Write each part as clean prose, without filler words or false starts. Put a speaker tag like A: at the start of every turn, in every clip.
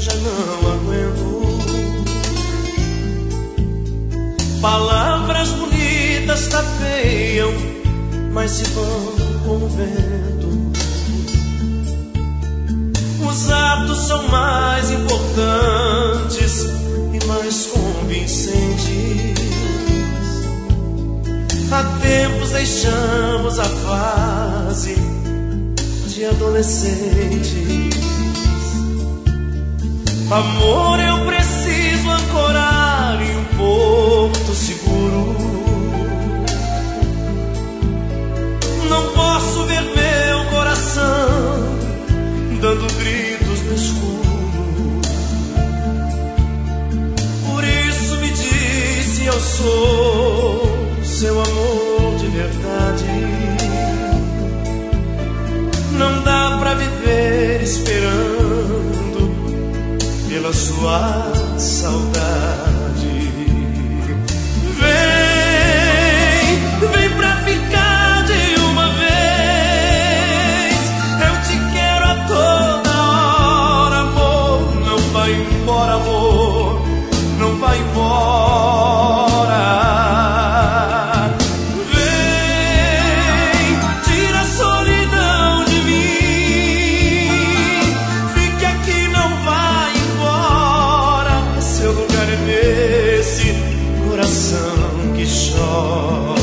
A: já não aguento. Palavras bonitas tapeiam, mas se vão com o vento. Os atos são mais importantes e mais convincentes. Há tempos deixamos a fase de adolescentes. Amor, eu preciso ancorar em um porto seguro. Não posso ver meu coração dando gritos no escuro. Por isso me disse, eu sou seu amor de verdade. Não dá pra viver esperando pela sua saudade. Vem pra ficar de uma vez. Eu te quero a toda hora, amor. Não vai embora, amor. Não vai embora. Vem, tira a solidão de mim. Fique aqui, não vai embora. Seu lugar é nesse coração que chora.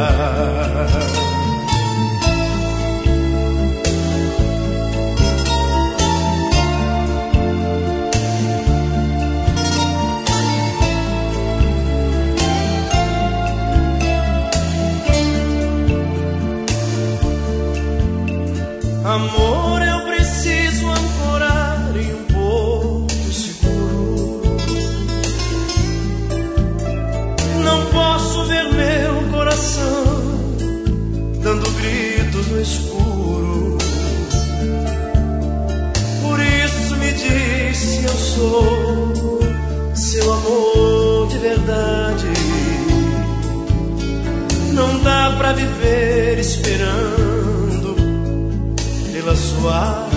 A: Amor, eu preciso ancorar em um porto seguro. Não posso ver meu coração dando gritos no escuro. Por isso me disse, eu sou seu amor de verdade. Não dá pra viver esperando pela sua